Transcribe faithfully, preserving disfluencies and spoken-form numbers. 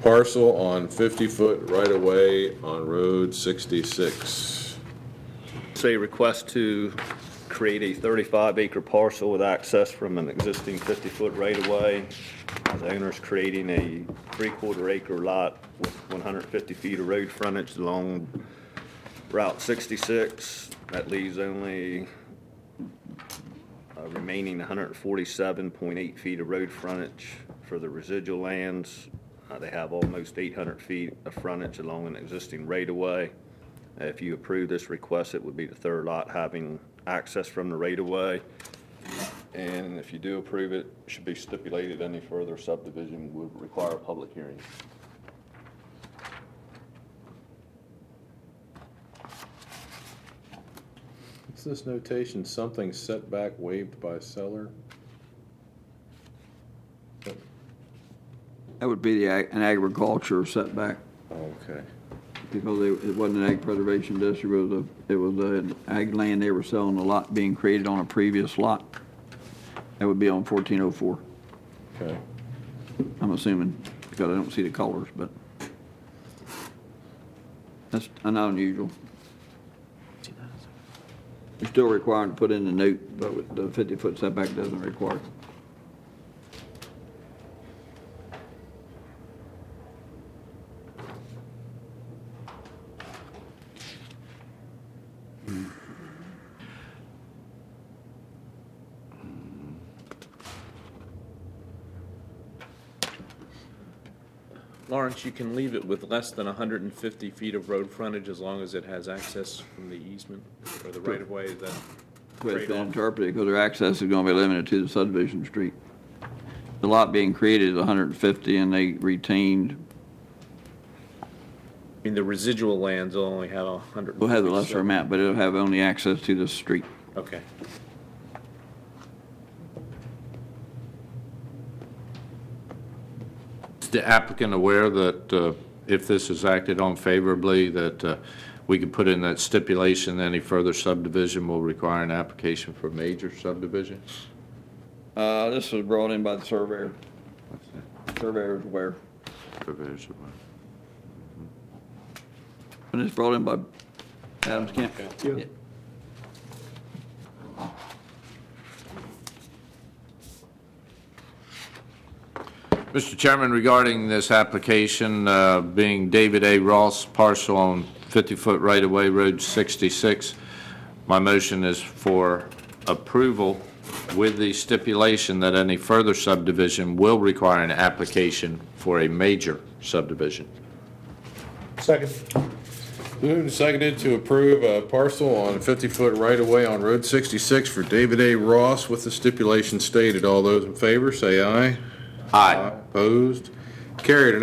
parcel on fifty-foot right-of-way on Road sixty-six. Say request to create a thirty-five acre parcel with access from an existing fifty-foot right-of-way. The owner's creating a three-quarter acre lot with one hundred fifty feet of road frontage along Route sixty-six. That leaves only uh, remaining one hundred forty-seven point eight feet of road frontage for the residual lands. Uh, they have almost eight hundred feet of frontage along an existing right-of-way. Uh, if you approve this request, it would be the third lot having access from the right-of-way. And if you do approve it, it should be stipulated any further subdivision would require a public hearing. What's this notation? Something setback waived by seller? That would be the, ag- an agriculture setback, Okay. because it, it wasn't an ag preservation district, it was a, it was an ag land they were selling, a lot being created on a previous lot. That would be on fourteen oh four, Okay. I'm assuming, because I don't see the colors, but that's not unusual. You're still required to put in the note, but with the fifty-foot setback doesn't require. Lawrence, you can leave it with less than one hundred fifty feet of road frontage as long as it has access from the easement or the right-of-way. Is that The way it's been trade-off? interpreted, because their access is going to be limited to the subdivision street. The lot being created is one hundred fifty, and they retained, I mean, the residual lands will only have a hundred. will have a lesser amount, but it'll have only access to the street. Okay. Is the applicant aware that uh, if this is acted on favorably, that uh, we could put in that stipulation, any further subdivision will require an application for major subdivision? Uh, this was brought in by the surveyor. Surveyor is aware. Surveyors aware. And it's brought in by Adams Camp. Okay. Yeah. Mister Chairman, regarding this application, uh, being David A. Ross parcel on fifty-foot right-of-way, Road sixty-six, my motion is for approval with the stipulation that any further subdivision will require an application for a major subdivision. Second. Moved and seconded to approve a parcel on fifty-foot right-of-way on Road sixty-six for David A. Ross with the stipulation stated. All those in favor, say aye. Aye. Opposed? Carried.